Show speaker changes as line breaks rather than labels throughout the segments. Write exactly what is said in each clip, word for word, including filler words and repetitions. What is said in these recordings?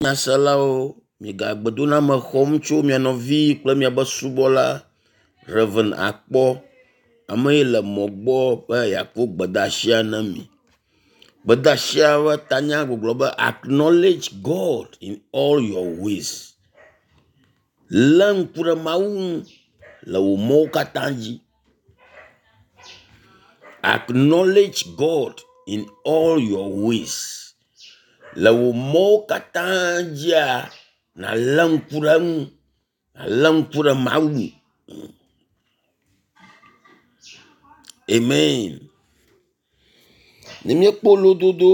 Asalao, miga gbedona me xɔm tso mia nɔvi kple miabe subɔla Reverend Akpɔ, ame yi le mɔ gbɔ be yakpɔ gbedasia na mi. Gbedasia be tanya gbogbo be acknowledge God in all your ways. Le ŋku ɖe Mawu ŋu le wò mɔwo katã dzi. Acknowledge God in all your ways. Le wò mɔwo katã dzia na le ŋku ɖe ŋu, na le ŋku ɖe Mawu. Amen. Ne miekpɔ lododo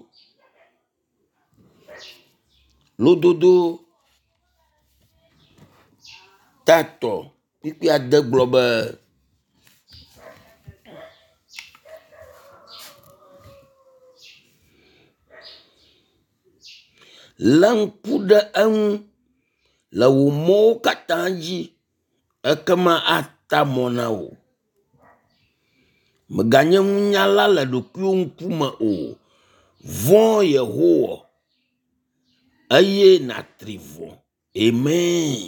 lododo tatɔ kpikpi ade gblɔ be le ŋku ɖe eŋu le wò mɔwo katã dzi, ekema ata mɔ na wò. Meganye ŋunyala le ɖokuiwo ŋkume o, vɔ̃ Yehowa eye natri vɔ. Amen.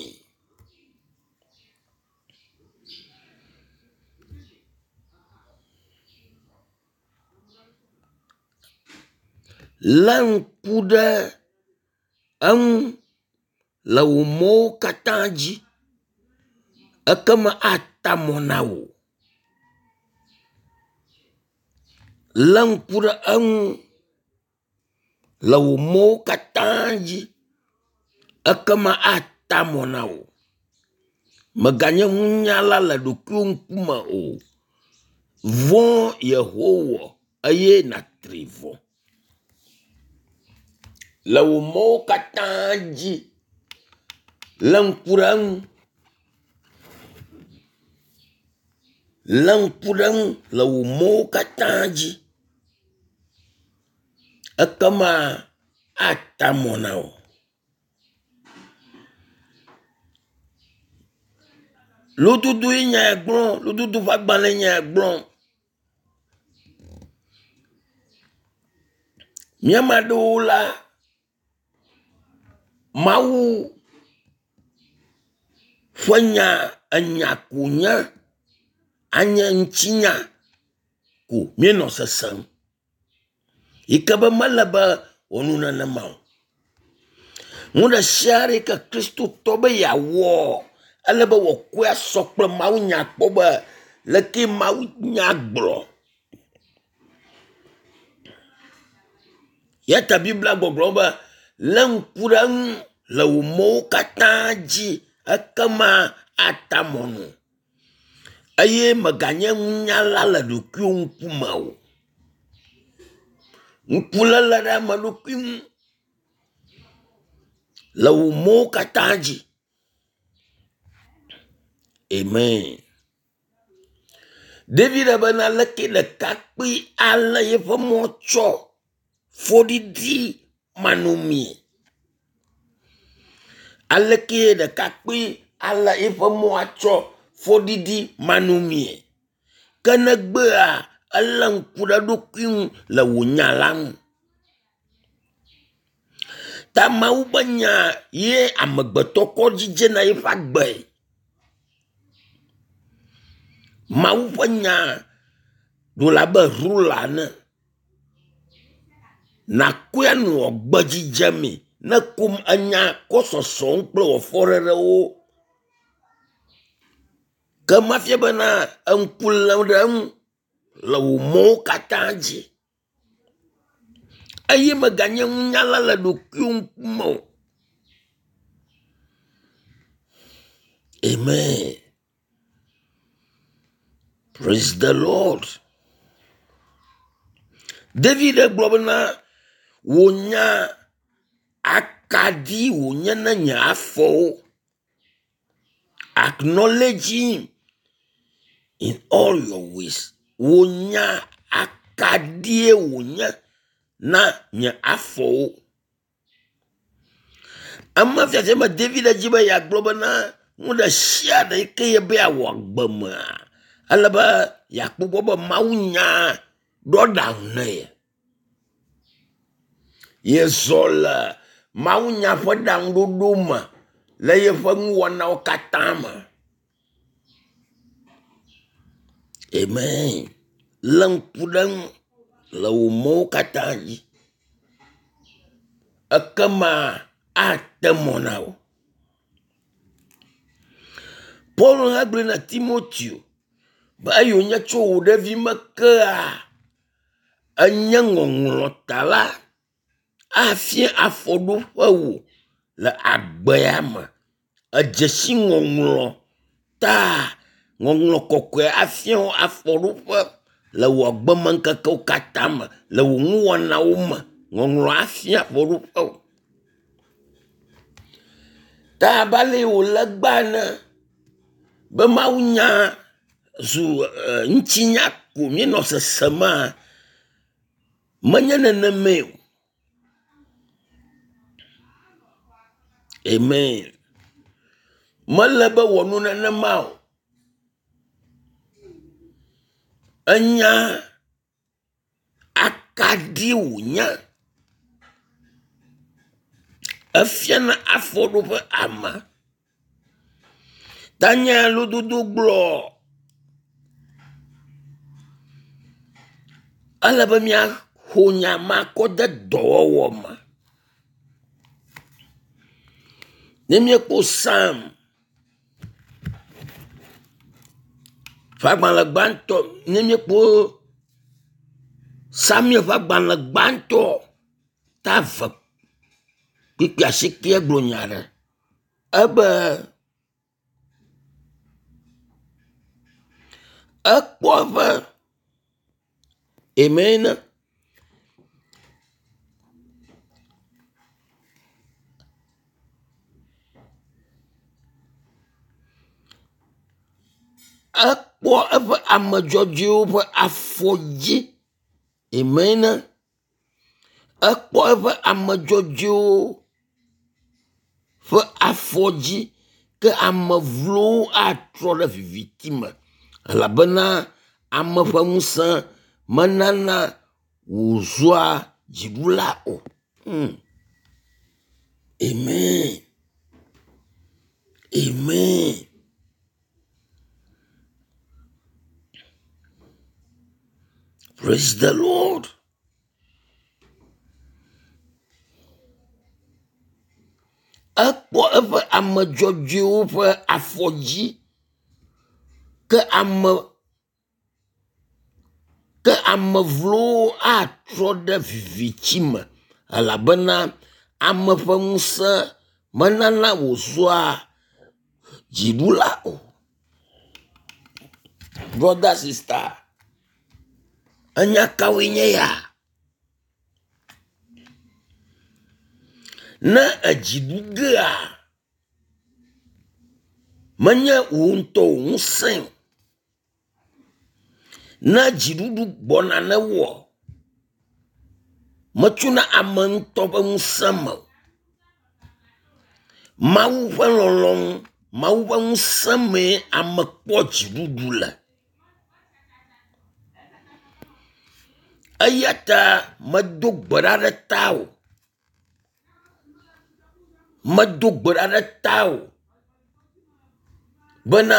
Le ŋku ɖe eŋu le wò mɔwo katã dzi, ekema ata mɔ na wò. Le ŋku ɖe eŋu le wò mɔwo katã dzi, ekema ata mɔ na wò. Meganye ŋunyala le ɖokuiwo ŋkume o, vɔ̃ Yehowa eye natri vɔ. Le wò mɔwo katã dzi, le ŋku ɖe eŋu, le ŋku ɖe eŋu le wò mɔwo katã dzi, ekema ata mɔ na wò. Lododo yi nya gblɔ, lododo ƒe agbalẽ nya gblɔ. Míama ɖewo la, Mawu ƒe nya enya ko nya, anye ŋutinya ko míenɔ sesem. Yike be mele be wònu nenema o. Ŋu ɖe sia ɖe ke Kristo tɔ be yeawɔ, ele be wòkɔe asɔ kple Mawu nya kpɔ be leke Mawu nya gblɔ. Yata Biblia gbɔgblɔ be le ŋku ɖe eŋu le wò mɔwo katã dzi, ekema ata mɔ nu. Eye meganye ŋunyala le ɖokuiwo ŋkume o. Ŋkuléle ɖe ame ɖokui ŋu le wò mɔwo katã dzi. Amen. David bena leke ɖekakpui ale yeƒe mɔ tsɔ fɔɖiɖi manumie. Aleke ɖekakpui ale yeƒe mɔ atsɔ fɔɖiɖi manumie. Ke negbea ele ŋku ɖe ɖokui ŋu le wò nya la ŋu. Ta Mawu be nya ye amegbetɔ kɔ dzidze na yeƒe agbe. Mawu ƒe nya ɖo labe rula ne. Nakɔe nɔ gbe dzidze me, ne kum enya kɔ sɔsɔm kple wɔfɔɖeɖewo. Ke mafia bena eŋku lem ɖe eŋu le wò mɔwo katã dzi. Eye meganye ŋunyala le ɖokuiwo ŋkume o. Amen. Praise the Lord. David gblɔ bena wonya akaɖi wonye ne nye afɔwo. Acknowledge him in all your ways. Wonya akaɖie wonye na nye afɔwo. Ama fiase me David dzi be yagblɔ bena ŋu ɖe sia ɖe ke ye be awɔ agbe mea, ele be yakpɔgbɔ be Mawu nya ɖɔ ɖaŋu ne ye. Ye zɔ le Mau nya ƒe ɖaŋuɖoɖo me le yeƒe ŋuwɔnawo katã me. Amen. Le ŋku ɖe ŋu le wò mɔwo katã dzi. Ekema ate mɔ na wo. Paul hegblẽ na Timoteo be eyo nye tso wò ɖevi me kea enye ŋɔŋlɔ ta la afia afɔɖoƒe wò le agbea me. Edzesi ŋɔŋlɔ ta ŋɔŋlɔ kɔkɔe afia wo afɔɖoƒe le wò agbemeŋkekewo katã me, le wò ŋuwɔnawo me. Ŋɔŋlɔ afia afɔɖoƒe wò. Ta abale wò le gbane be Mawu nya zu uh, ŋutinya ko mienɔ sesema menye neneme o. Amen. Mele be wɔ nu nenema o. Enya akaɖi wò nya. Efiana afɔɖoƒe ama. Tanya lododo gblɔ. Ale be mia ho nya ma kɔ de dɔwɔwɔ me. Ne miekpɔ Sam fagbalẽ gbãtɔ, ne miekpɔ Samuel fagbalẽ gbãtɔ ta ve kpikpi asikia gblɔ nya ɖe. Ebe ekpɔ be amen. Ekpɔ eƒe ame dzɔdzɔewo ƒe afɔdzi. Amen. Ekpɔ eƒe ame dzɔdzɔewo ƒe afɔdzi ke ame vlowo atrɔ ɖe viviti me elabena ame ƒe ŋusẽ menana wòzua dziɖula o. Hmm. Amen. Amen. Praise the Lord. Ekpɔ eƒe ame dzɔdzɔewo ƒe afɔdzi ke ame ke ame vlowo atrɔ ɖe vivitsi me elabena ame ƒe ŋusẽ menana wòzua dziɖula o. Brother, sister, enya kawoe nye ya? Ne edziɖugea menye wò ŋutɔ wò ŋusẽ o. Ne dziɖuɖu gbɔna ne wɔ metsona ame ŋutɔ ƒe ŋusẽ me o. Mawu ƒe lɔlɔ̃, Mawu ƒe ŋusẽ me ame kpɔ dziɖuɖu le. Eya ta medo gbe ɖa ɖe tawò. Medo gbe ɖa ɖe tawò bena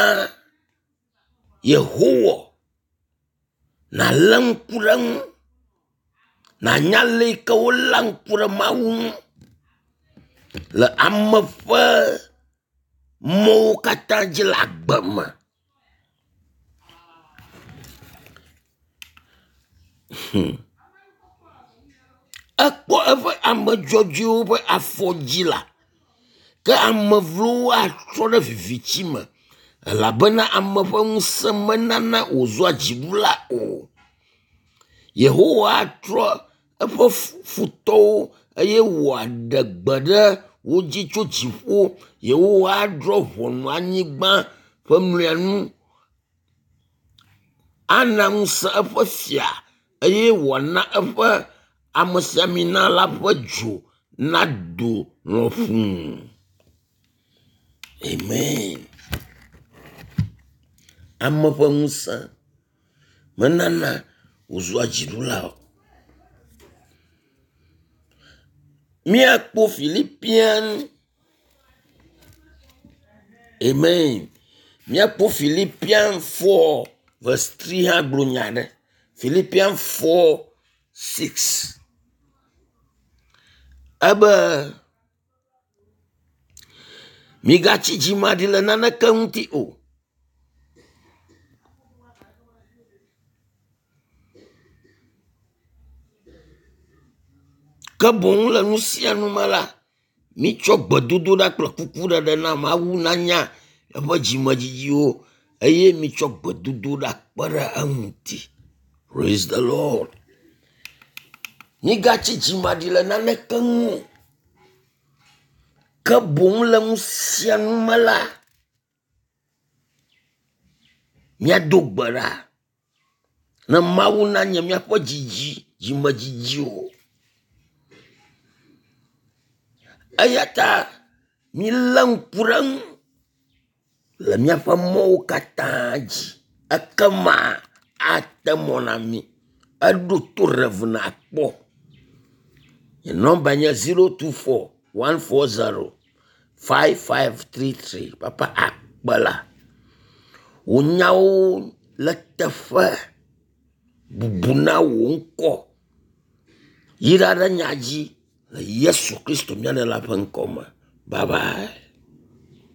Yehowa nalé ŋku ɖe ŋu, nanya le yi ke wolé ŋku ɖe Mawu ŋu le ame ƒe mɔwo katã dzi le agbe me. Hmm. Ekpɔ eƒe ame dzɔdzɔewo ƒe afɔdzi la, ke ame vlowo atrɔ ɖe vivitsi me elabena ame ƒe ŋusẽ menana wòzua dziɖula o. Yehowa atrɔ eƒe futɔwo eye wòaɖe gbe ɖe wo dzi tso dziƒo. Yehowa adrɔ ʋɔnu anyigba ƒe mlianu. Ana ŋusẽ eƒe fia eye wòana eƒe amesiamina la ƒe dzo nado lɔƒuu. Amen. Ame ƒe ŋusẽ menana wòzua dziɖula o. Miakpo Philippians. Amen. Miakpo Philippians four, verse three. Philippians four, six. Aba migachi jimadila nana kaunti o. Kabong la nusia numala. Mi chok badudu da kukura da na mawu nanya. Yaba jimajiji o. Aye mi chok badudu da para amuti. Praise the Lord. Migachi jimadila nana kangu. Kabong la nusia numala. Mia dogbara. Na mawu nanya mia pa jiji. Jimajiji o. Ayata milang kurang la mia fa mo kataji akama ata monami adu to revna akpo e number nya zero two four one four zero five five three three papa akbala unyao latafa bubuna wonko yirara nyaji Yesu Kristo miana la pankoma. Bye bye.